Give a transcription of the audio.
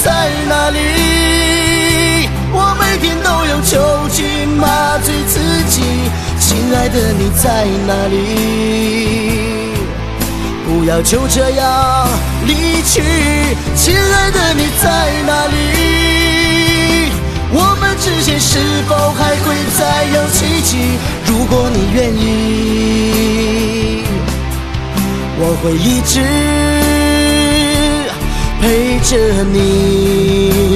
在哪里？我每天都用酒精麻醉自己，亲爱的你在哪里？不要就这样离去，亲爱的你在哪里？我们之间是否还会再有奇迹？如果你愿意，我会一直陪着你。